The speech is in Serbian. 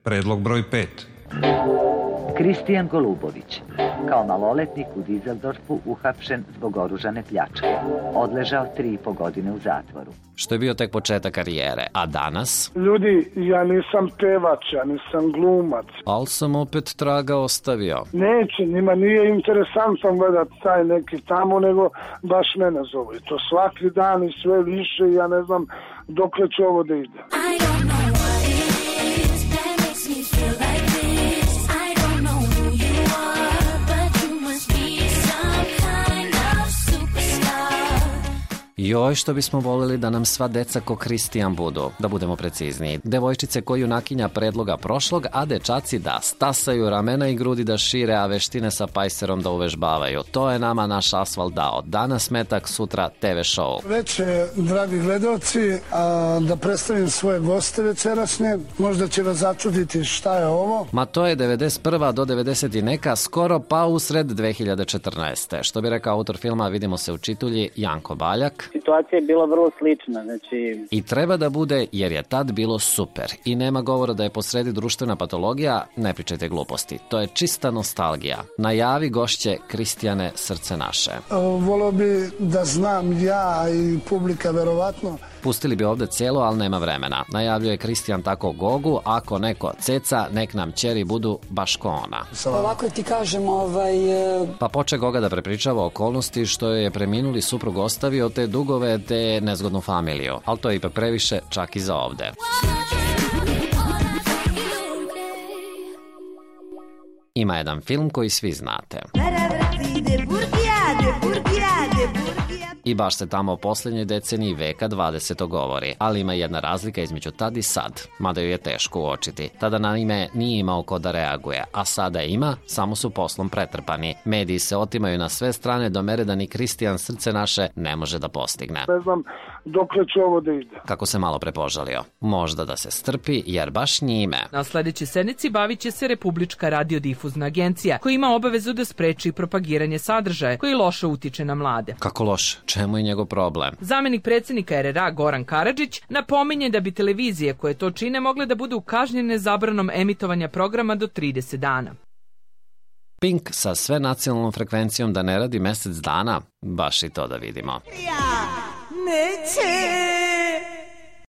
Predlog broj 5. Kristijan Golubović, kao maloletnik u Dizeldorfu uhapšen zbog oružane pljačke. Odležao 3,5 godine u zatvoru. Što je bio tek početak karijere, a danas? Ljudi, ja nisam pevač, ja nisam glumac. Al sam opet traga ostavio. Neće, njima nije interesantno gledati taj neki tamo, nego baš mene zovu. I to svaki dan i sve više, ja ne znam dokle će ovo da ide. Joj, što bismo volili da nam sva deca ko Kristijan budu, da budemo precizniji. Devojčice ko junakinja predloga prošlog, a dečaci da stasaju ramena i grudi da šire, a veštine sa pajserom da uvežbavaju. To je nama naš asfalt dao. Danas metak, sutra TV show. Veče, dragi gledalci, da predstavim svoje goste večerašnje. Možda će vas začuditi šta je ovo. Ma to je 91. do 90. i neka, skoro pa usred 2014. Što bi rekao autor filma Vidimo se u čitulji, Janko Baljak. Situacija je bila vrlo slična, I treba da bude, jer je tad bilo super. I nema govora da je posredi društvena patologija, ne pričajte gluposti. To je čista nostalgija. Najavi gošće Kristijane, srce naše. Volio bi da znam ja i publika verovatno. Pustili bi ovde celo, ali nema vremena. Najavljuje Kristijan tako Gogu, ako neko ceca, nek nam ćeri budu baš ko ona. Ovako ti kažem, Pa poče Goga da prepričava okolnosti što je preminuli suprug ostavio, te dugove, te nezgodnu familiju. Ali to je ipak previše, čak i za ovde. Ima jedan film koji svi znate. I baš se tamo o posljednjoj deceniji veka 20. govori, ali ima jedna razlika između tad i sad, mada ju je teško uočiti. Tada naime nije imao ko da reaguje, a sada ima, samo su poslom pretrpani. Mediji se otimaju na sve strane do mere da ni Kristijan, srce naše, ne može da postigne. Ne znam dokle će ovo da ide. Kako se malo prepožalio. Možda da se strpi, jer baš njime. Na sledećoj sednici bavit će se Republička radiodifuzna agencija, koja ima obavezu da spreči propagiranje sadržaja koji loše utiče na mlade. Kako loše? Čemu je njegov problem? Zamenik predsjednika RRA Goran Karadžić napominje da bi televizije koje to čine mogle da budu kažnjene zabranom emitovanja programa do 30 dana. Pink sa sve nacionalnom frekvencijom da ne radi mesec dana, baš i to da vidimo. Ja neće